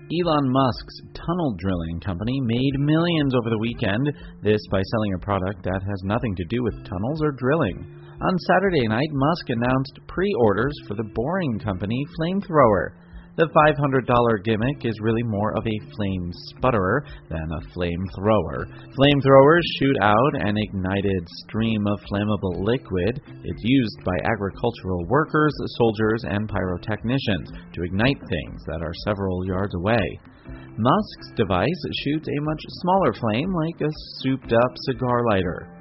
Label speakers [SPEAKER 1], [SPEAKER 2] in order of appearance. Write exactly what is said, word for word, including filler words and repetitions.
[SPEAKER 1] Elon Musk's tunnel drilling company made millions over the weekend, this by selling a product that has nothing to do with tunnels or drilling. On Saturday night, Musk announced pre-orders for the boring company Flamethrower. The five hundred dollars gimmick is really more of a flame sputterer than a flamethrower. Flamethrowers shoot out an ignited stream of flammable liquid. It's used by agricultural workers, soldiers, and pyrotechnicians to ignite things that are several yards away. Musk's device shoots a much smaller flame, like a souped-up cigar lighter.